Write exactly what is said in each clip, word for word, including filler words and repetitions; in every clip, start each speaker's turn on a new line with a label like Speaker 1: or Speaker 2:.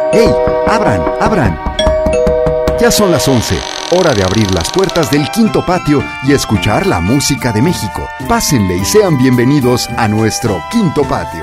Speaker 1: ¡Hey! ¡Abran! ¡Abran! Ya son las once, hora de abrir las puertas del Quinto Patio y escuchar la música de México. Pásenle y sean bienvenidos a nuestro Quinto Patio.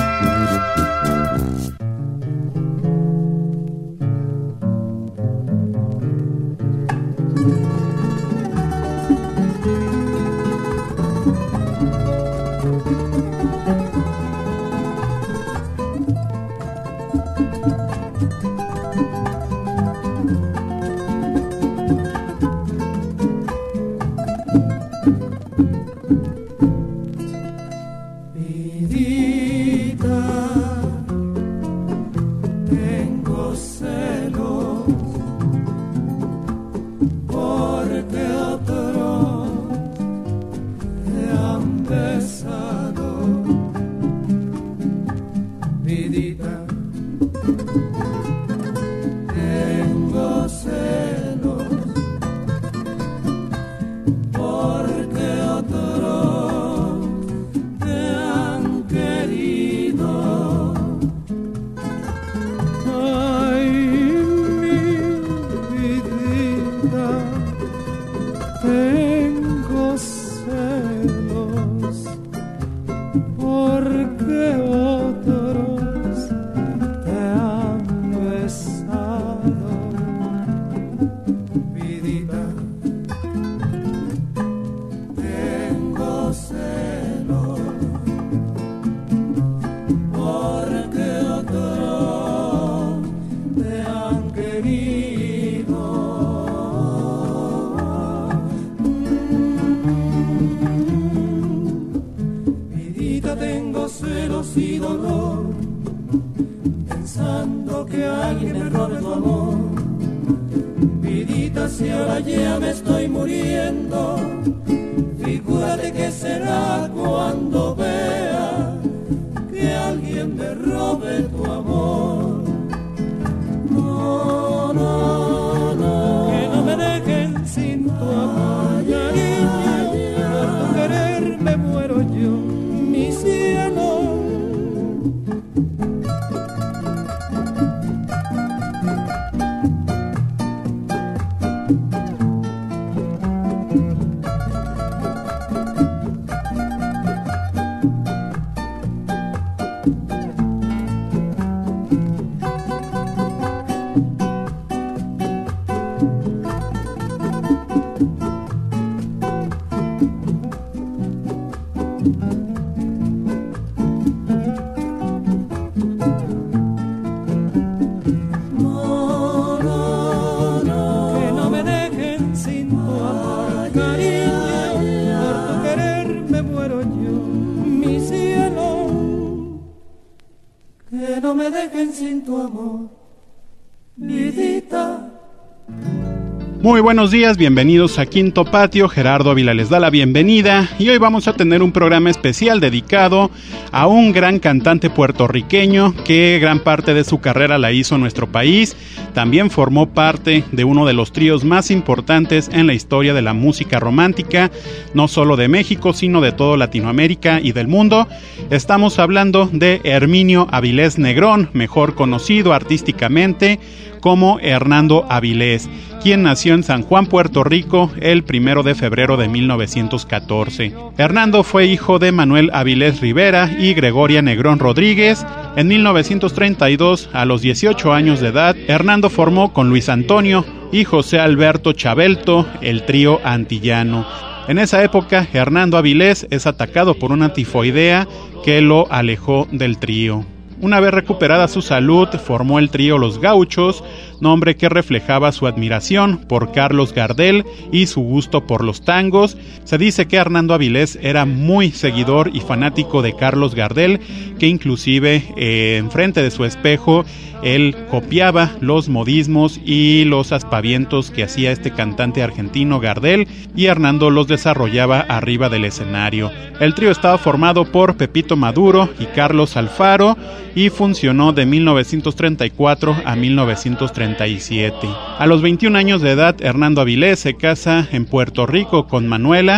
Speaker 2: Muy buenos días, bienvenidos a Quinto Patio. Gerardo Ávila les da la bienvenida y hoy vamos a tener un programa especial dedicado a un gran cantante puertorriqueño que gran parte de su carrera la hizo en nuestro país. También formó parte de uno de los tríos más importantes en la historia de la música romántica, no solo de México, sino de toda Latinoamérica y del mundo. Estamos hablando de Herminio Avilés Negrón, mejor conocido artísticamente como Hernando Avilés, quien nació en San Juan, Puerto Rico, el primero de febrero de mil novecientos catorce. Hernando fue hijo de Manuel Avilés Rivera y Gregoria Negrón Rodríguez. En mil novecientos treinta y dos, a los dieciocho años de edad, Hernando formó con Luis Antonio y José Alberto Chabelto el trío antillano. En esa época, Hernando Avilés es atacado por una tifoidea que lo alejó del trío. Una vez recuperada su salud, formó el trío Los Gauchos, nombre que reflejaba su admiración por Carlos Gardel y su gusto por los tangos. Se dice que Hernando Avilés era muy seguidor y fanático de Carlos Gardel, que inclusive eh, enfrente de su espejo él copiaba los modismos y los aspavientos que hacía este cantante argentino Gardel, y Hernando los desarrollaba arriba del escenario. El trío estaba formado por Pepito Maduro y Carlos Alfaro y funcionó de mil novecientos treinta y cuatro a mil novecientos treinta y siete. A los veintiún años de edad, Hernando Avilés se casa en Puerto Rico con Manuela,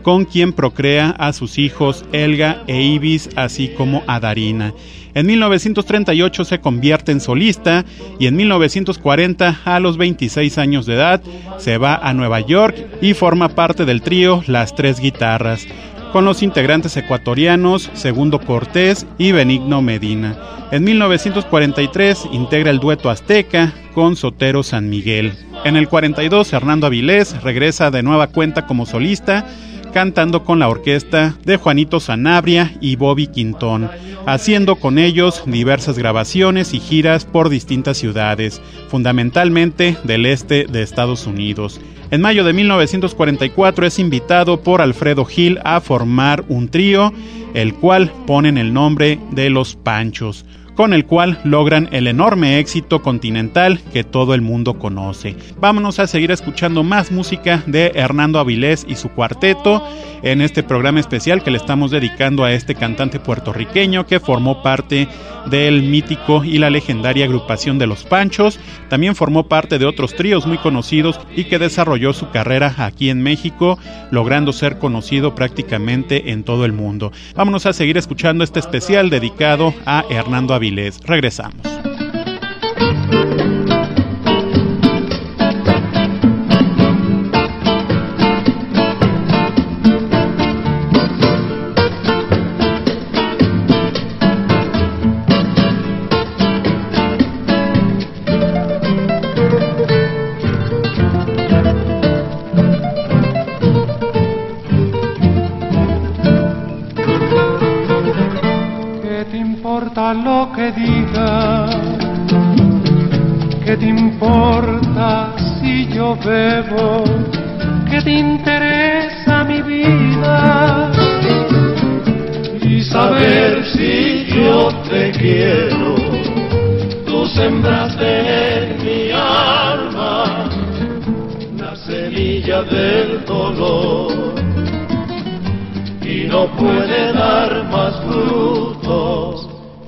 Speaker 2: con quien procrea a sus hijos Elga e Ibis, así como a Darina. En mil novecientos treinta y ocho se convierte en solista y en mil novecientos cuarenta, a los veintiséis años de edad, se va a Nueva York y forma parte del trío Las Tres Guitarras, con los integrantes ecuatorianos Segundo Cortés y Benigno Medina. En mil novecientos cuarenta y tres integra el dueto Azteca con Sotero San Miguel. En el cuarenta y dos, Hernando Avilés regresa de nueva cuenta como solista, cantando con la orquesta de Juanito Sanabria y Bobby Quintón, haciendo con ellos diversas grabaciones y giras por distintas ciudades, fundamentalmente del este de Estados Unidos. En mayo de mil novecientos cuarenta y cuatro es invitado por Alfredo Gil a formar un trío, el cual ponen el nombre de Los Panchos, con el cual logran el enorme éxito continental que todo el mundo conoce. Vámonos a seguir escuchando más música de Hernando Avilés y su cuarteto en este programa especial que le estamos dedicando a este cantante puertorriqueño que formó parte del mítico y la legendaria agrupación de Los Panchos. También formó parte de otros tríos muy conocidos y que desarrolló su carrera aquí en México, logrando ser conocido prácticamente en todo el mundo. Vámonos a seguir escuchando este especial dedicado a Hernando Avilés. Regresamos.
Speaker 3: Lo que diga, ¿qué te importa si yo bebo? ¿Qué te interesa mi vida? Y saber si yo te quiero, tú sembraste en mi alma la semilla del dolor y no puede dar más frutos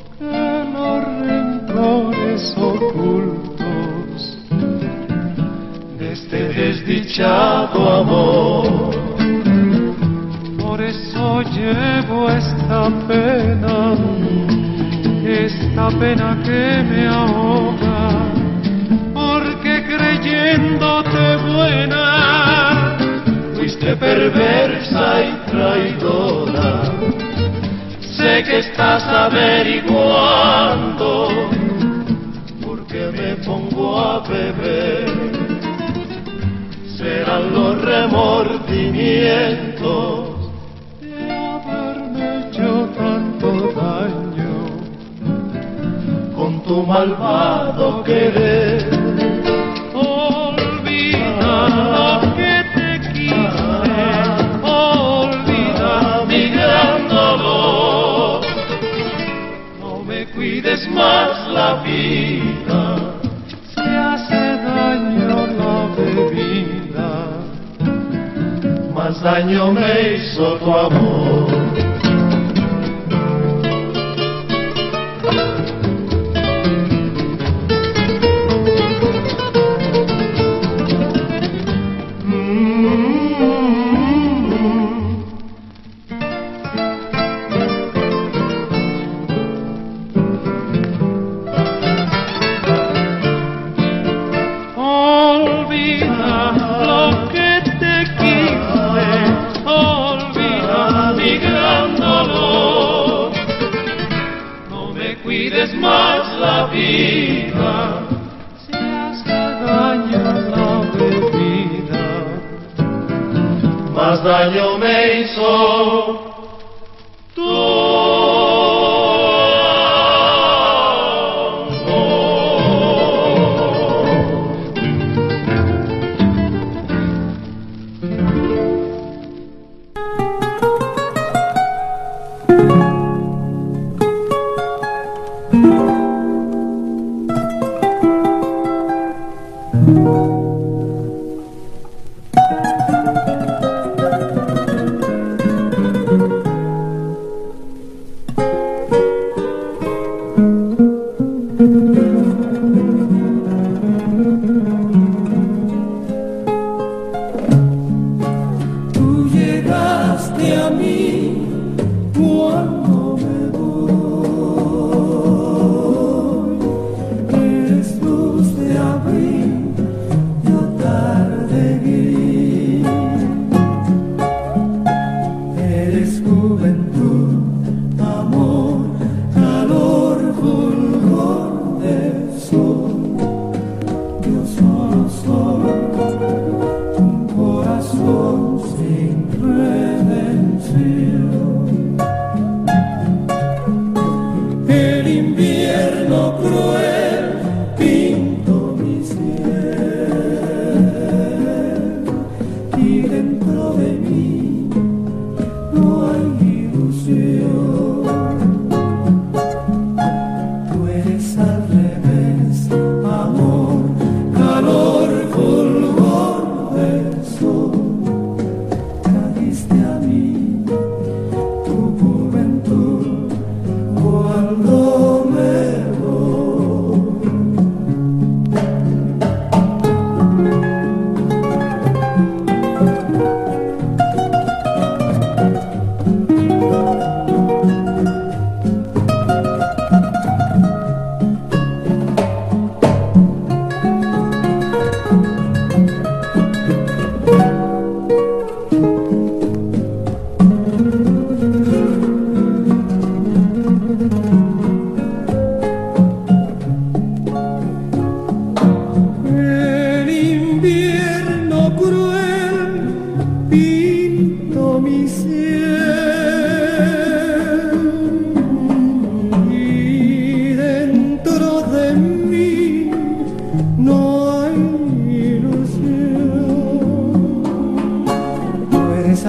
Speaker 3: ocultos de este desdichado amor. Por eso llevo esta pena, esta pena que me ahoga, porque creyéndote buena, fuiste perversa y traidora. Sé que estás averiguando que me pongo a beber, serán los remordimientos de haberme hecho tanto daño con tu malvado querer. Olvida lo que te quise, olvida mi gran dolor, no me cuides más la vida. Más daño me hizo tu amor. Daño me hizo tu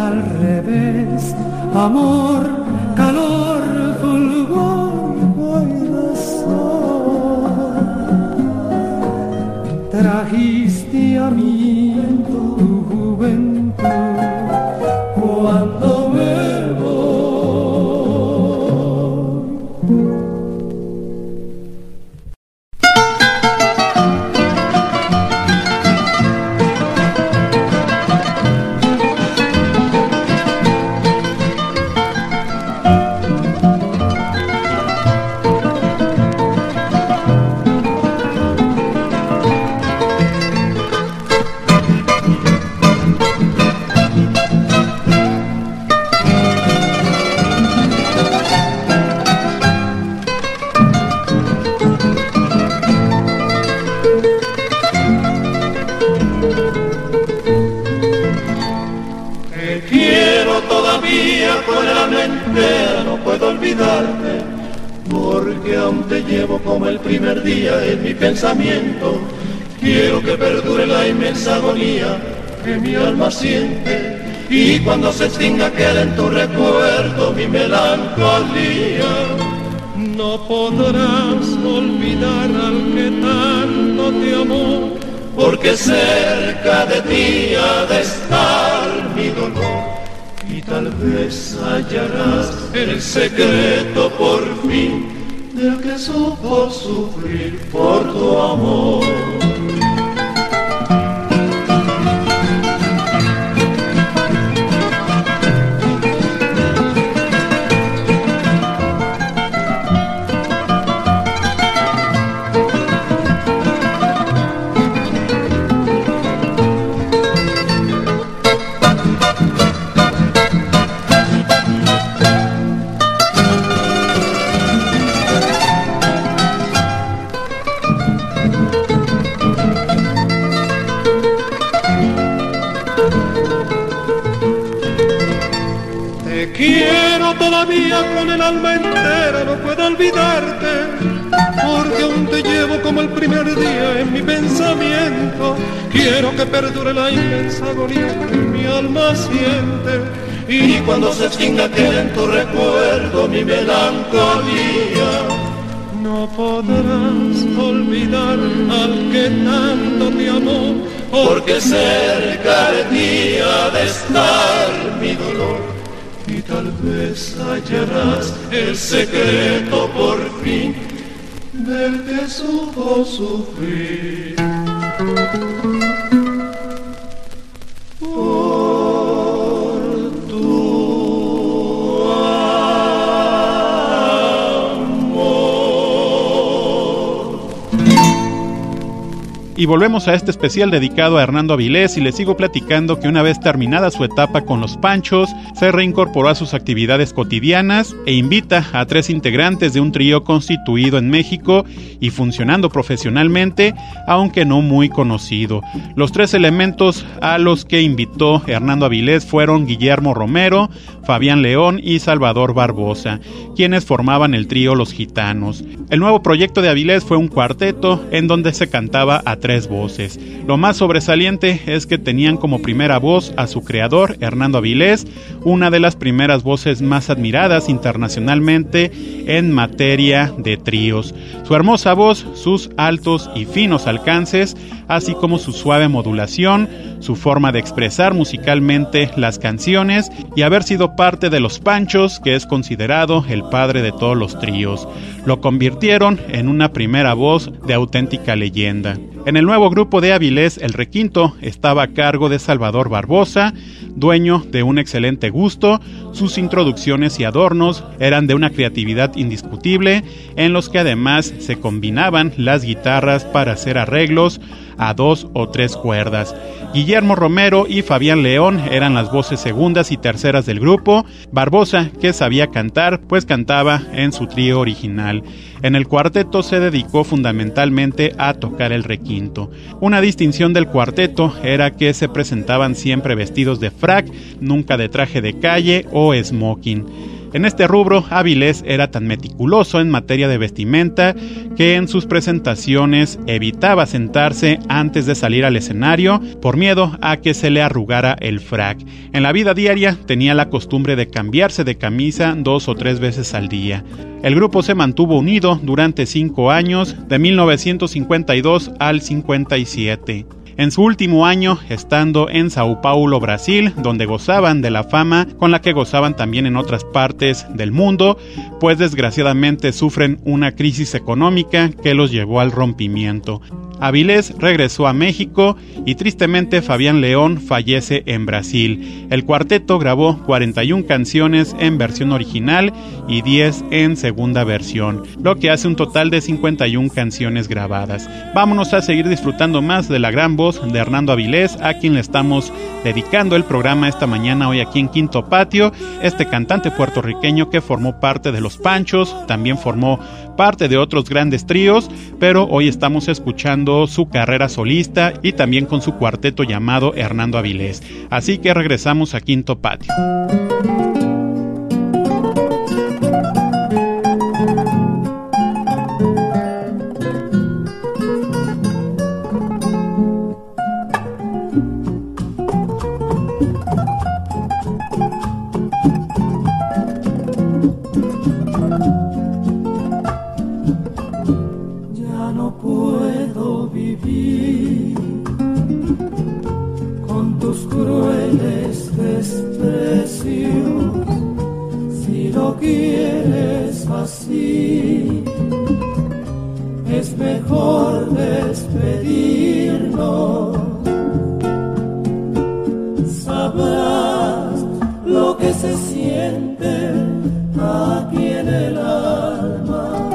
Speaker 4: al revés, amor, calor, fulgor, y razón. Trajiste a mí tu juventud cuando me voy.
Speaker 3: Porque aún te llevo como el primer día en mi pensamiento. Quiero que perdure la inmensa agonía que mi alma siente, y cuando se extinga quede en tu recuerdo mi melancolía. No podrás olvidar al que tanto te amó, porque cerca de ti ha de estar mi dolor. Y tal vez hallarás el secreto por fin del que supo sufrir por tu amor. Con el alma entera no puedo olvidarte, porque aún te llevo como el primer día en mi pensamiento. Quiero que perdure la inmensa agonía que mi alma siente, y cuando se extinga quede en tu recuerdo mi melancolía. No podrás olvidar al que tanto te amó, porque cerca de ti ha de estar mi dolor. Y tal vez hallarás el secreto por fin del que supo sufrir por tu amor.
Speaker 2: Y volvemos a este especial dedicado a Hernando Avilés y les sigo platicando que una vez terminada su etapa con Los Panchos, se reincorporó a sus actividades cotidianas e invita a tres integrantes de un trío constituido en México y funcionando profesionalmente, aunque no muy conocido. Los tres elementos a los que invitó Hernando Avilés fueron Guillermo Romero, Fabián León y Salvador Barbosa, quienes formaban el trío Los Gitanos. El nuevo proyecto de Avilés fue un cuarteto en donde se cantaba a tres voces. Lo más sobresaliente es que tenían como primera voz a su creador, Hernando Avilés, una de las primeras voces más admiradas internacionalmente en materia de tríos. Su hermosa voz, sus altos y finos alcances, así como su suave modulación, su forma de expresar musicalmente las canciones y haber sido parte de Los Panchos, que es considerado el padre de todos los tríos, lo convirtieron en una primera voz de auténtica leyenda. En el nuevo grupo de Avilés, el requinto estaba a cargo de Salvador Barbosa, dueño de un excelente gusto. Sus introducciones y adornos eran de una creatividad indiscutible, en los que además se combinaban las guitarras para hacer arreglos a dos o tres cuerdas. Guillermo Romero y Fabián León eran las voces segundas y terceras del grupo. Barbosa, que sabía cantar, pues cantaba en su trío original. En el cuarteto se dedicó fundamentalmente a tocar el requinto. Una distinción del cuarteto era que se presentaban siempre vestidos de frac, nunca de traje de calle o smoking. En este rubro, Avilés era tan meticuloso en materia de vestimenta que en sus presentaciones evitaba sentarse antes de salir al escenario por miedo a que se le arrugara el frac. En la vida diaria tenía la costumbre de cambiarse de camisa dos o tres veces al día. El grupo se mantuvo unido durante cinco años, de mil novecientos cincuenta y dos al cincuenta y siete. En su último año, estando en Sao Paulo, Brasil, donde gozaban de la fama con la que gozaban también en otras partes del mundo, pues desgraciadamente sufren una crisis económica que los llevó al rompimiento. Avilés regresó a México y tristemente Fabián León fallece en Brasil. El cuarteto grabó cuarenta y una canciones en versión original y diez en segunda versión, lo que hace un total de cincuenta y una canciones grabadas. Vámonos a seguir disfrutando más de la gran voz de Hernando Avilés, a quien le estamos dedicando el programa esta mañana hoy aquí en Quinto Patio. Este cantante puertorriqueño que formó parte de Los Panchos, también formó parte de otros grandes tríos, pero hoy estamos escuchando su carrera solista y también con su cuarteto llamado Hernando Avilés. Así que regresamos a Quinto Patio.
Speaker 4: Es mejor despedirnos. Sabrás lo que se siente aquí en el alma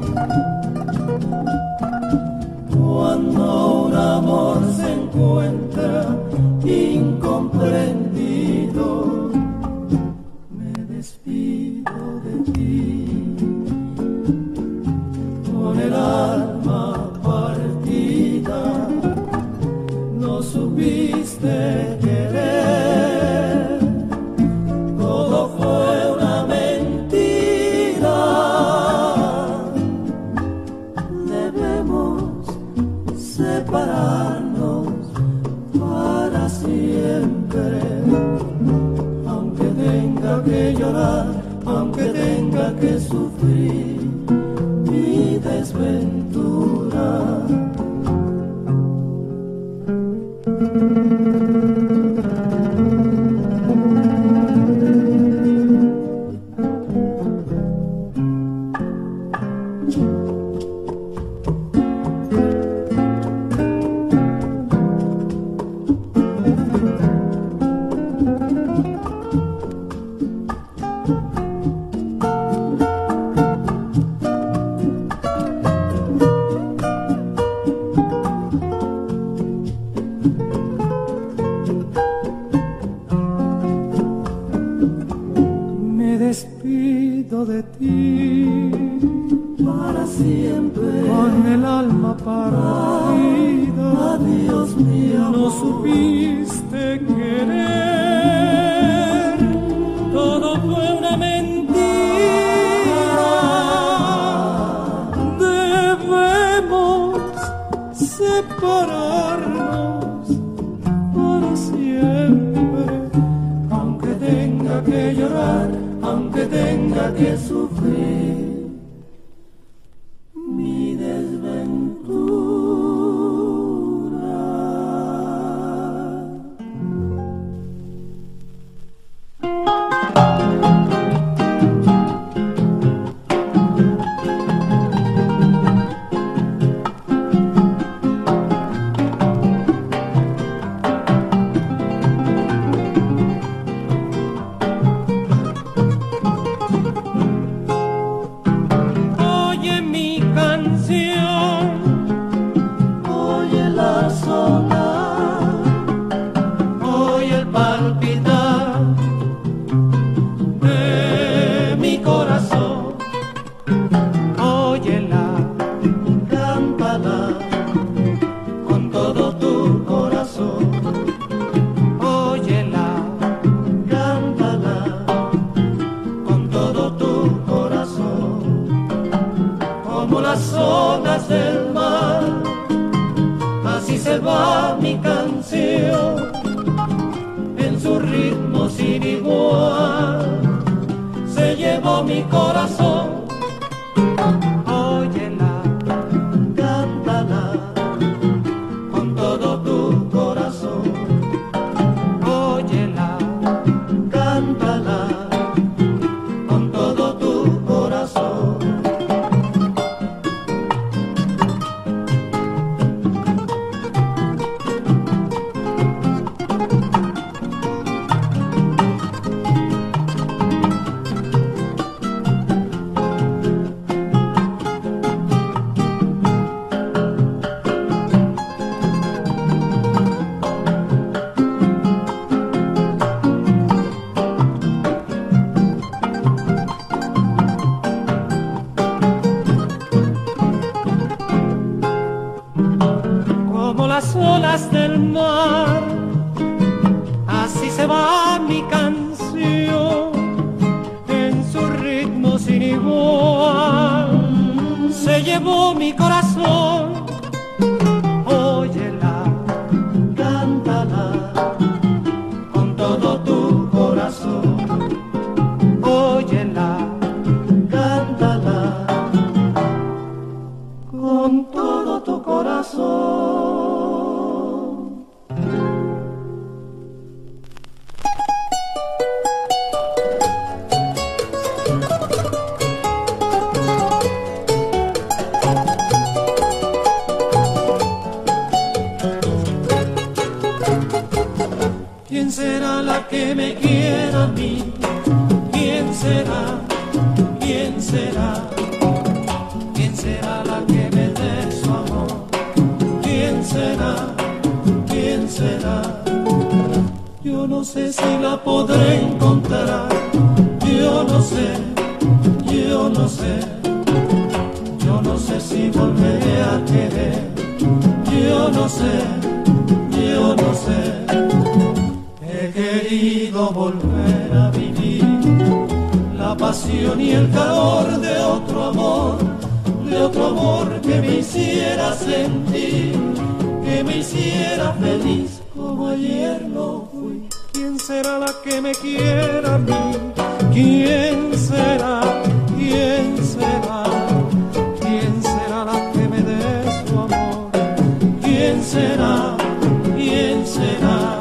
Speaker 4: cuando un amor se encuentra incomprendido. Me despido de ti con el alma partida, no supiste querer, todo fue una mentira. Debemos separarnos para siempre, aunque tenga que llorar, aunque tenga que sufrir mi desventura. De ti para siempre, con el alma partida. Adiós, mi amor. No supiste querer, todo fue una mentira. Debemos separarnos para siempre, aunque tenga que llorar, aunque tenga que sufrir mi desventura. mi corazón. Óyela, cántala con todo tu corazón. Óyela, cántala con todo tu corazón. Como las olas del mar, así se va mi canción, en su ritmo sin igual, se llevó mi corazón. Óyela, cántala con todo tu corazón. Óyela, cántala con todo tu corazón. ¿Quién será la que me quiera a mí? ¿Quién será? ¿Quién será? ¿Quién será la que me dé su amor? ¿Quién será? ¿Quién será? Yo no sé si la podré encontrar. Yo no sé, yo no sé. Yo no sé si volveré a querer. Yo no sé, yo no sé. He querido volver a vivir la pasión y el calor de otro amor, de otro amor que me hiciera sentir, que me hiciera feliz como ayer lo fui. ¿Quién será la que me quiera a mí? ¿Quién será? ¿Quién será? ¿Quién será la que me dé su amor? ¿Quién será? ¿Quién será?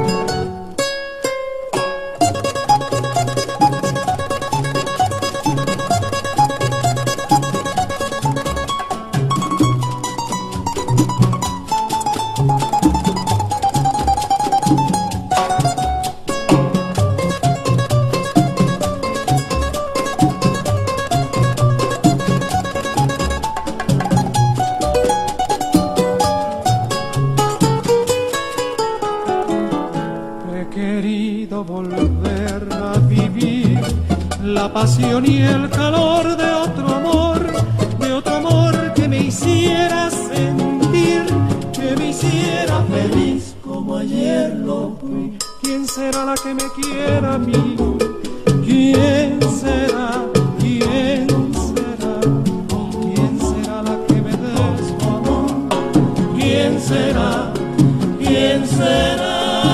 Speaker 4: La pasión y el calor de otro amor, de otro amor que me hiciera sentir, que me hiciera feliz como ayer lo fui. ¿Quién será la que me quiera a mí? ¿Quién será? ¿Quién será? ¿Quién será la que me dé su amor? ¿Quién será? ¿Quién será?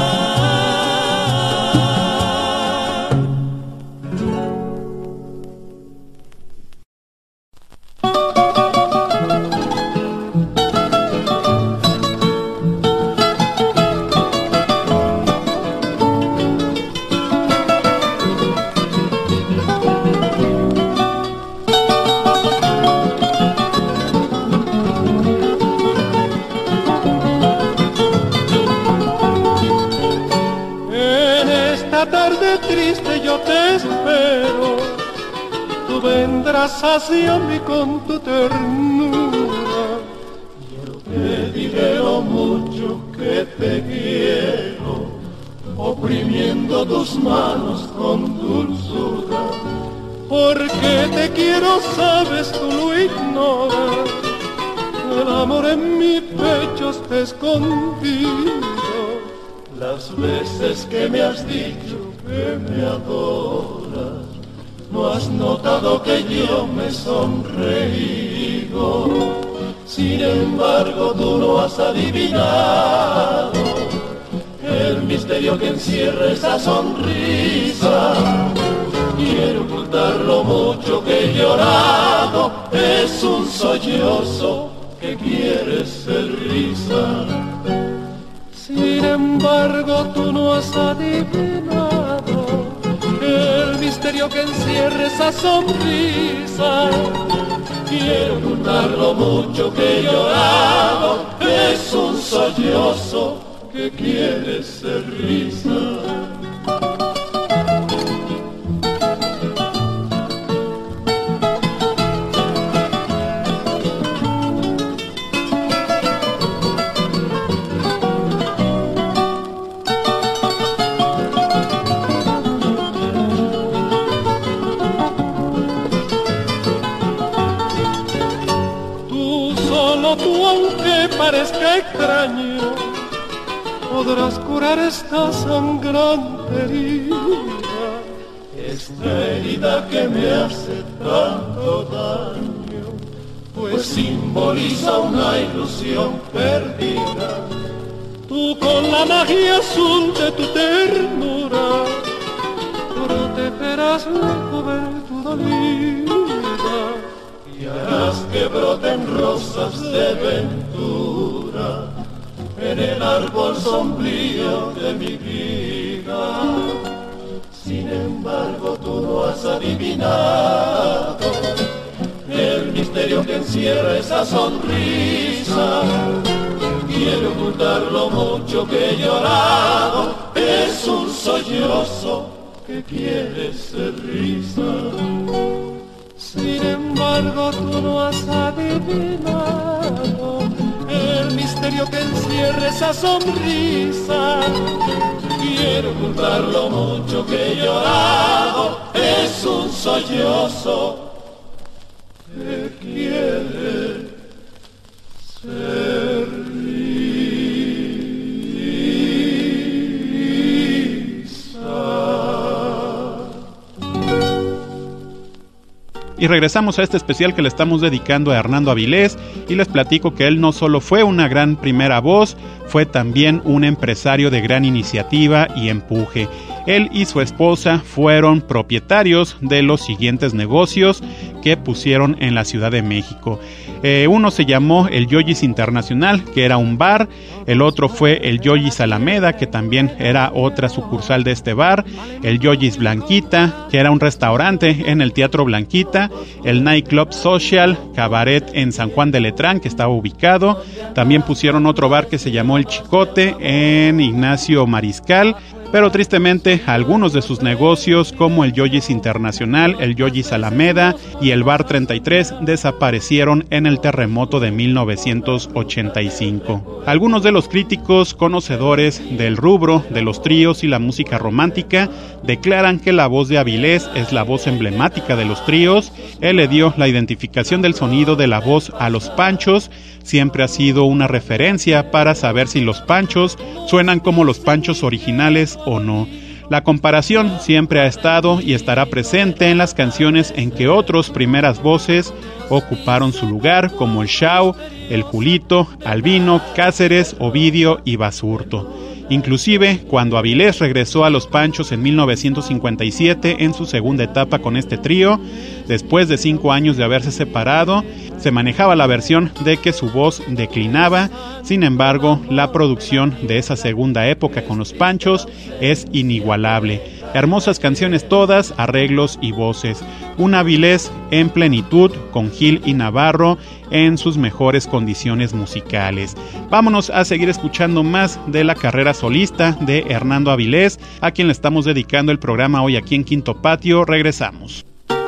Speaker 4: Triste yo te espero, tú vendrás hacia mí con tu ternura. Yo te diré lo mucho que te quiero, oprimiendo tus manos con dulzura. Porque te quiero, sabes, tú lo ignoras, el amor en mi pecho está escondido. Las veces que me has dicho que me adoras, no has notado que yo me he sonreído. Sin embargo tú no has adivinado el misterio que encierra esa sonrisa. quiero ocultar lo mucho que he llorado, es un sollozo que quiere ser risa. Sin embargo tú no has adivinado el misterio que encierra esa sonrisa. Quiero ocultar lo mucho que he llorado, es un sollozo que quiere ser risa. Tú, aunque parezca extraño, podrás curar esta sangrante herida, esta herida que me hace tanto daño, pues simboliza una ilusión perdida. Tú con la magia azul de tu ternura protegerás la juventud dolida y harás que broten rosas de ventura en el árbol sombrío de mi vida. Sin embargo tú no has adivinado el misterio que encierra esa sonrisa. Quiero ocultar lo mucho que he llorado, es un sollozo que quiere ser risa. Sin embargo tú no has adivinado el misterio que encierra esa sonrisa. Quiero ocultar lo mucho que he llorado, es un sollozo que quiere ser risa.
Speaker 2: Y regresamos a este especial que le estamos dedicando a Hernando Avilés y les platico que él no solo fue una gran primera voz, fue también un empresario de gran iniciativa y empuje. Él y su esposa fueron propietarios de los siguientes negocios que pusieron en la Ciudad de México. Eh, uno se llamó el Yoyis Internacional, que era un bar. El otro fue el Yoyis Alameda, que también era otra sucursal de este bar. El Yoyis Blanquita, que era un restaurante en el Teatro Blanquita. El Nightclub Social, cabaret en San Juan de Letrán, que estaba ubicado. También pusieron otro bar que se llamó El Chicote en Ignacio Mariscal. Pero tristemente algunos de sus negocios como el Yoyis Internacional, el Yoyis Alameda y el Bar treinta y tres desaparecieron en el terremoto de mil novecientos ochenta y cinco. Algunos de los críticos conocedores del rubro de los tríos y la música romántica declaran que la voz de Avilés es la voz emblemática de los tríos. Él le dio la identificación del sonido de la voz a los Panchos. Siempre ha sido una referencia para saber si los Panchos suenan como los Panchos originales o no. La comparación siempre ha estado y estará presente en las canciones en que otros primeras voces ocuparon su lugar, como el Shao, el Julito, Albino, Cáceres, Ovidio y Basurto. Inclusive, cuando Avilés regresó a Los Panchos en mil novecientos cincuenta y siete en su segunda etapa con este trío, después de cinco años de haberse separado, se manejaba la versión de que su voz declinaba. Sin embargo, la producción de esa segunda época con Los Panchos es inigualable. Hermosas canciones todas, arreglos y voces. Un Avilés en plenitud, con Gil y Navarro en sus mejores condiciones musicales. Vámonos a seguir escuchando más de la carrera solista de Hernando Avilés, a quien le estamos dedicando el programa hoy aquí en Quinto Patio. Regresamos.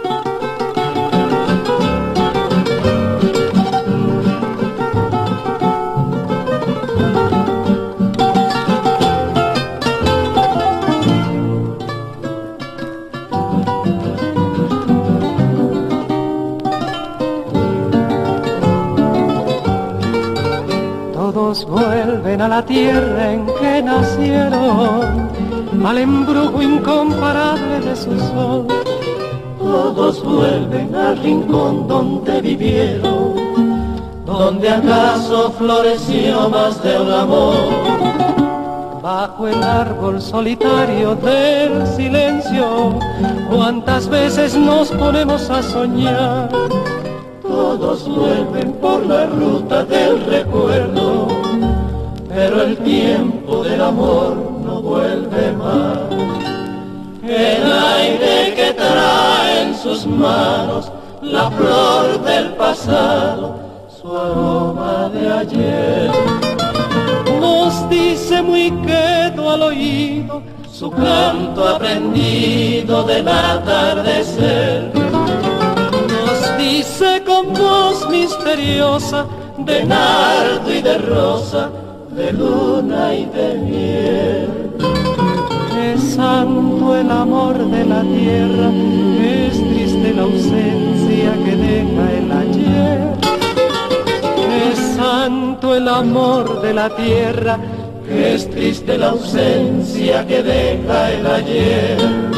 Speaker 4: Vuelven a la tierra en que nacieron, al embrujo incomparable de su sol. Todos vuelven al rincón donde vivieron, donde acaso floreció más de un amor. bajo el árbol solitario del silencio, cuántas veces nos ponemos a soñar. Todos vuelven por la ruta del recuerdo, pero el tiempo del amor no vuelve más. El aire que trae en sus manos la flor del pasado, su aroma de ayer, nos dice muy quedo al oído su canto aprendido del atardecer. Nos dice con voz misteriosa de nardo y de rosa, de luna y de miel. Es santo el amor de la tierra, es triste la ausencia que deja el ayer. Es santo el amor de la tierra, es triste la ausencia que deja el ayer.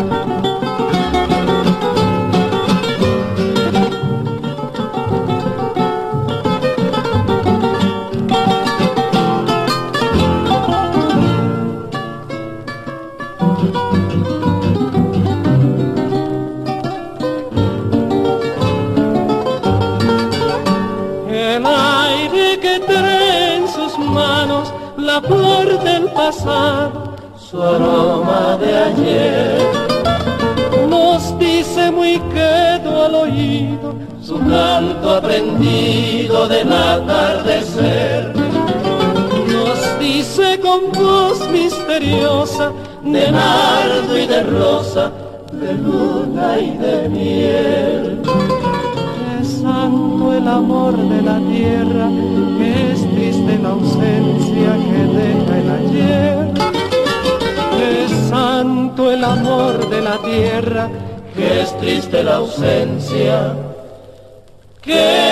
Speaker 4: La flor del pasado, su aroma de ayer, nos dice muy quedo al oído su canto aprendido del atardecer. Nos dice con voz misteriosa de nardo y de rosa, de luna y de miel. Es santo el amor de la tierra, es triste la ausencia que deja el ayer. Es santo el amor de la tierra, que es triste la ausencia que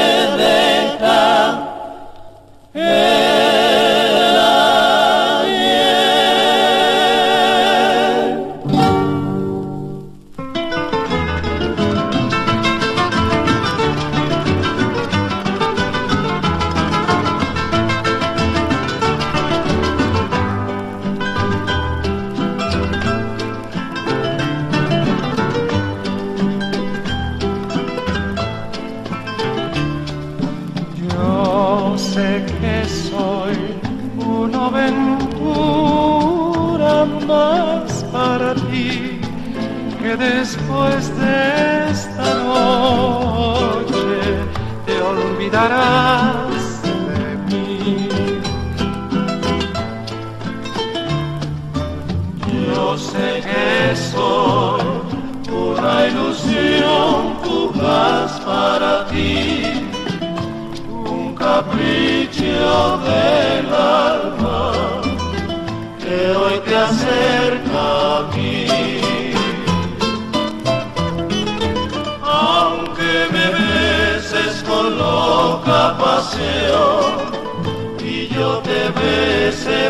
Speaker 4: deja el ayer. Después de esta noche te olvidarás de mí. Yo sé que soy una ilusión fugaz para ti, un capricho del alma que hoy te acerca a mí. Con loca pasión y yo te besé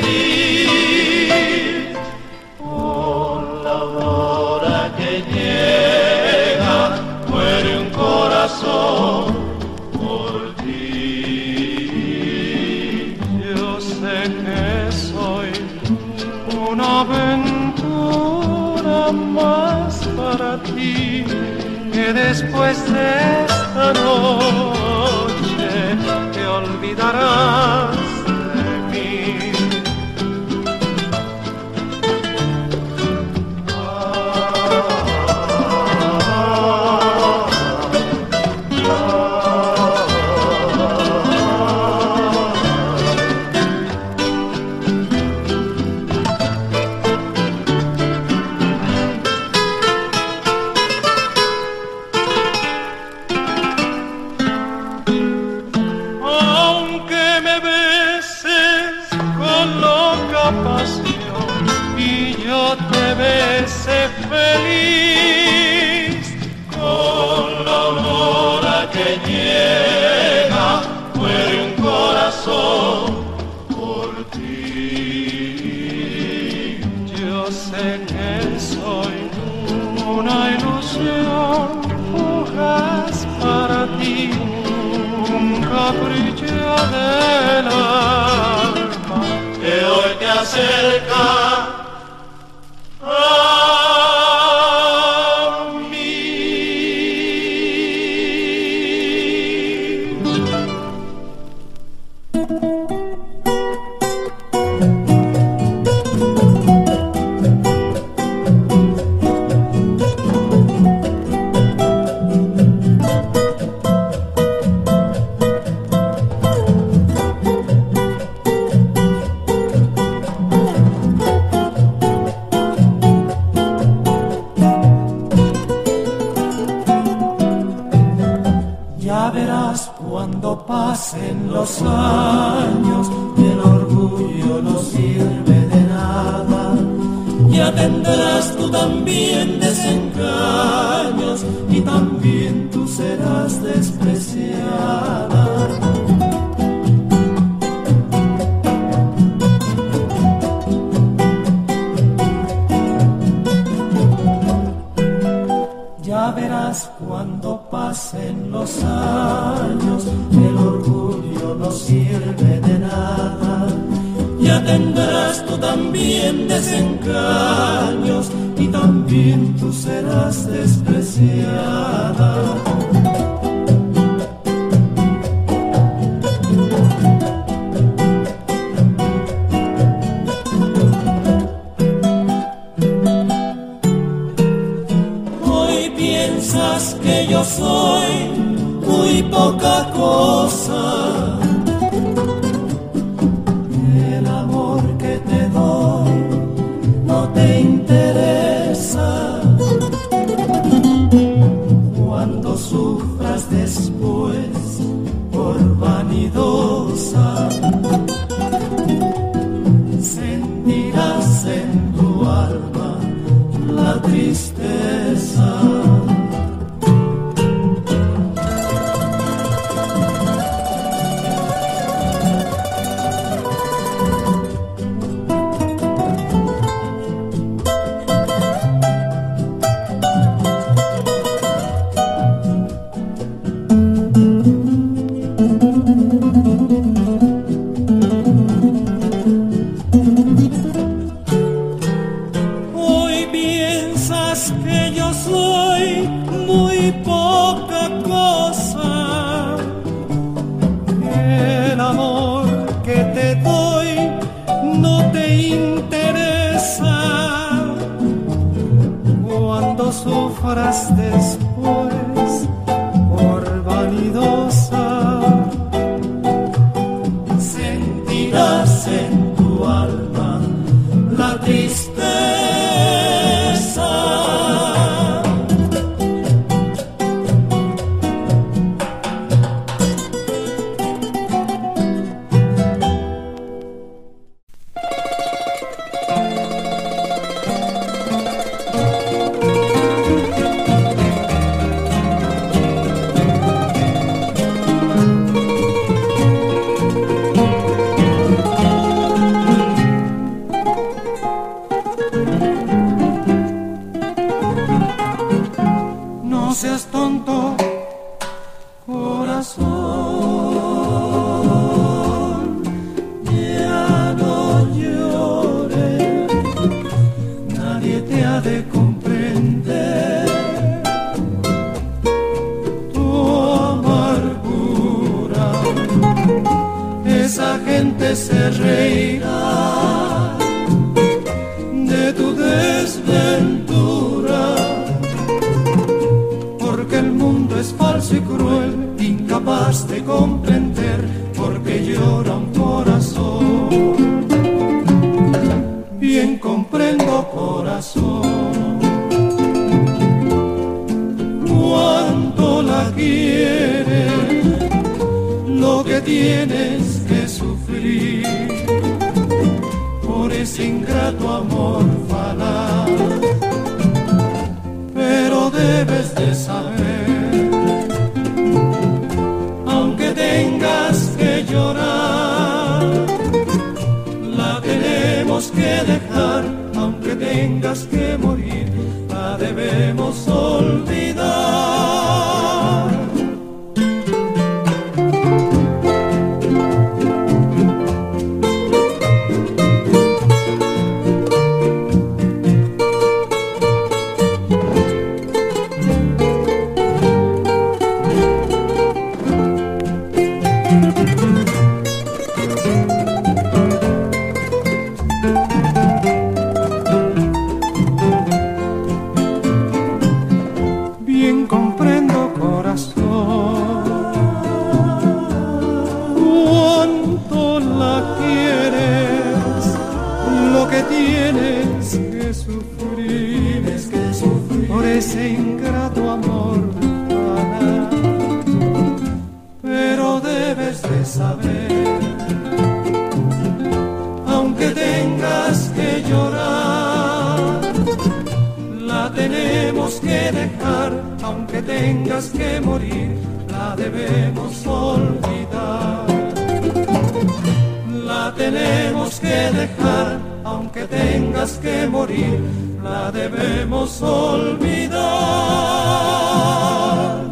Speaker 4: feliz, por la aurora que llega muere un corazón por ti. Yo sé que soy una aventura más para ti, que después de esta noche te olvidarás de mí. cerca a pasen los años, el orgullo no sirve de nada. Ya tendrás tú también desengaños y también tú serás despreciada. Ya verás cuando pasen los años, el orgullo no sirve de nada. Ya tendrás tú también desengaños y también tú serás despreciada. Que yo soy muy poca cosa, el amor que te doy no te interesa. Cuando sufras después por vanidosa, sentirás en tu alma la tristeza. Después por vanidosa, sentirás en tu alma la tristeza. Se reirá de tu desventura, porque el mundo es falso y cruel, incapaz de comprender porque llora un corazón. Bien comprendo, corazón, cuánto la quieres, lo que tienes que sufrir por ese ingrato amor falaz. Pero debes de saber, aunque tengas que llorar, la tenemos que dejar. Aunque tengas que morir, la debemos olvidar.
Speaker 3: que tienes que sufrir,
Speaker 4: tienes que sufrir
Speaker 3: por ese ingrato amor banal.
Speaker 4: Pero debes de saber, aunque tengas que llorar, la tenemos que dejar, aunque tengas que morir, la debemos olvidar. La tenemos que dejar, aunque tengas que morir, la debemos olvidar.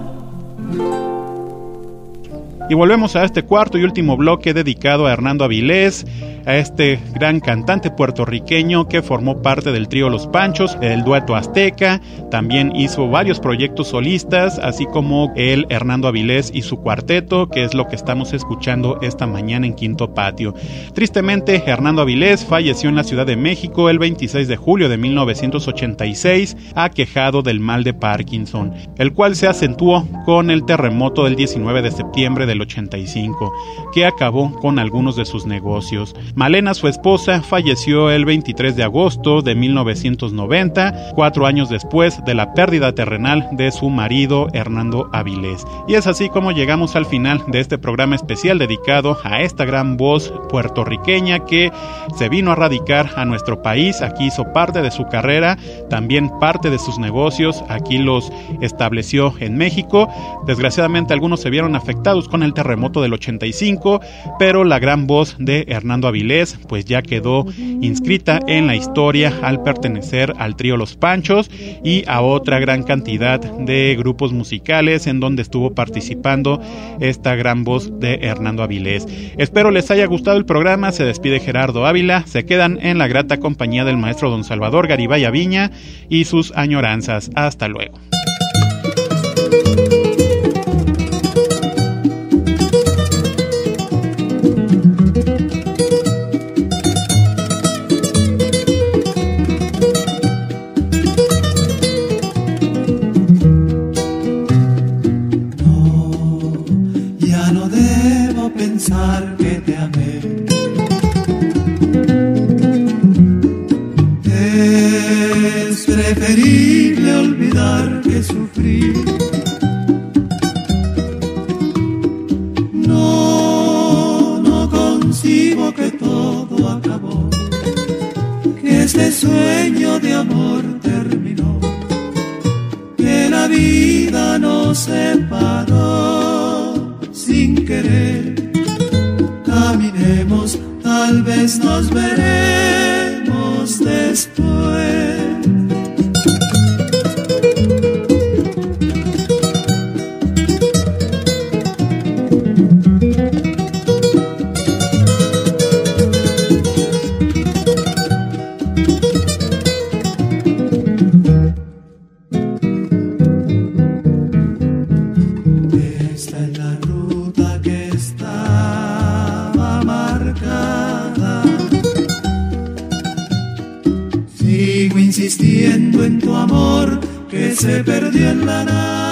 Speaker 2: Y volvemos a este cuarto y último bloque dedicado a Hernando Avilés, a este gran cantante puertorriqueño que formó parte del trío Los Panchos, el dueto Azteca. También hizo varios proyectos solistas, así como el Hernando Avilés y su cuarteto, que es lo que estamos escuchando esta mañana en Quinto Patio. Tristemente, Hernando Avilés falleció en la Ciudad de México el veintiséis de julio de mil novecientos ochenta y seis, aquejado del mal de Parkinson, el cual se acentuó con el terremoto del diecinueve de septiembre del ochenta y cinco, que acabó con algunos de sus negocios. Malena, su esposa, falleció el veintitrés de agosto de mil novecientos noventa, cuatro años después de la pérdida terrenal de su marido Hernando Avilés. Y es así como llegamos al final de este programa especial dedicado a esta gran voz puertorriqueña que se vino a radicar a nuestro país. Aquí hizo parte de su carrera, también parte de sus negocios, aquí los estableció en México. Desgraciadamente algunos se vieron afectados con el terremoto del ochenta y cinco, pero la gran voz de Hernando Avilés pues ya quedó inscrita en la historia al pertenecer al trío Los Panchos y a otra gran cantidad de grupos musicales en donde estuvo participando esta gran voz de Hernando Avilés. Espero les haya gustado el programa. Se despide Gerardo Ávila. Se quedan en la grata compañía del maestro don Salvador Garibay Aviña y sus añoranzas. Hasta luego.
Speaker 4: Pensar que te amé, es preferible olvidar que sufrir. No, no concibo que todo acabó, que este sueño de amor terminó, que la vida nos separó sin querer. Caminemos, tal vez nos veremos después. Esta es la ruta que estaba marcada. Sigo insistiendo en tu amor que se perdió en la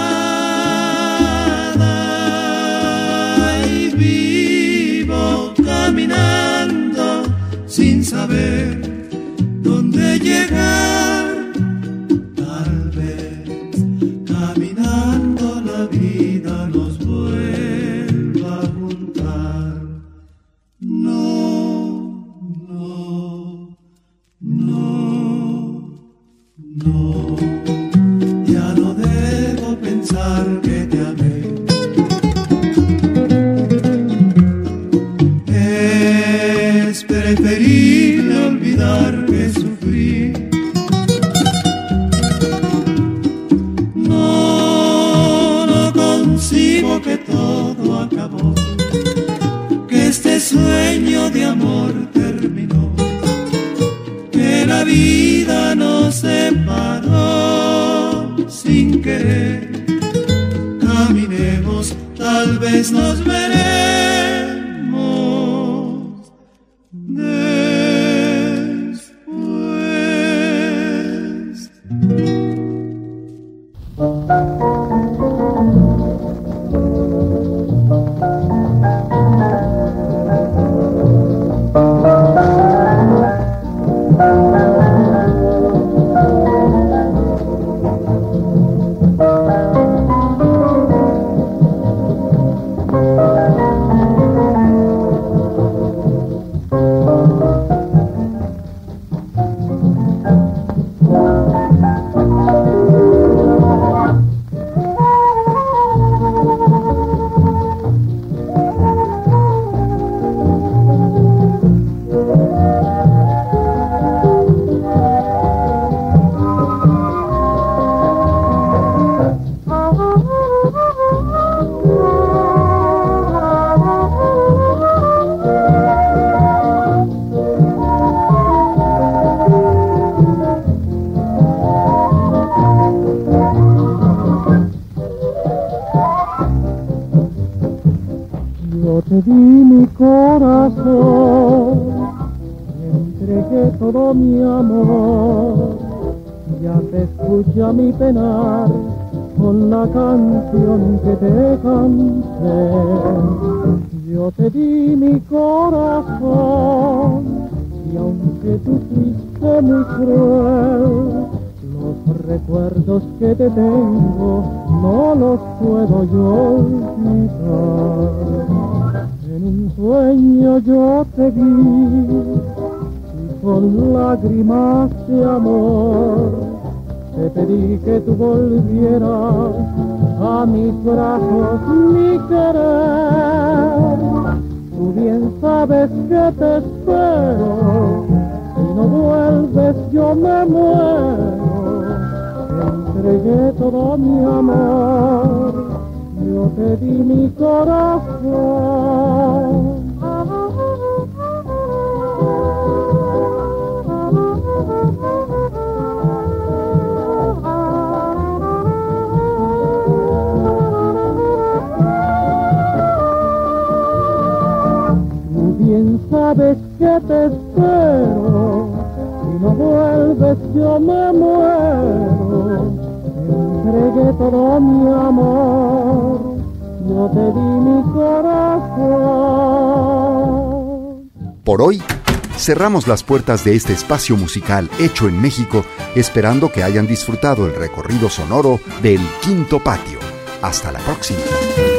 Speaker 4: nada, y vivo caminando sin saber dónde llegar. Tal vez caminando la vida nos vuelva a juntar. No, no, no, no, ya no debo pensar que te amé. Es preferible olvidar que sufrí. No, no concibo que todo acabó, que este sueño de amor terminó, que la vida nos separó sin querer. Caminemos, tal vez nos veremos después.
Speaker 5: Te di mi corazón, entregué todo mi amor, ya te escucha mi penar con la canción que te canté. Yo te di mi corazón y aunque tú fuiste muy cruel, los recuerdos que te tengo no los puedo yo olvidar. En un sueño yo te vi y con lágrimas de amor te pedí que tú volvieras a mis brazos, mi querer. Tú bien sabes que te espero, si no vuelves yo me muero. Te entregué todo mi amor, yo te di mi corazón. Tú bien sabes que te espero, si no vuelves yo me muero. Entregué todo mi amor, yo te di mi corazón.
Speaker 1: Por hoy, cerramos las puertas de este espacio musical hecho en México, esperando que hayan disfrutado el recorrido sonoro del Quinto Patio. Hasta la próxima.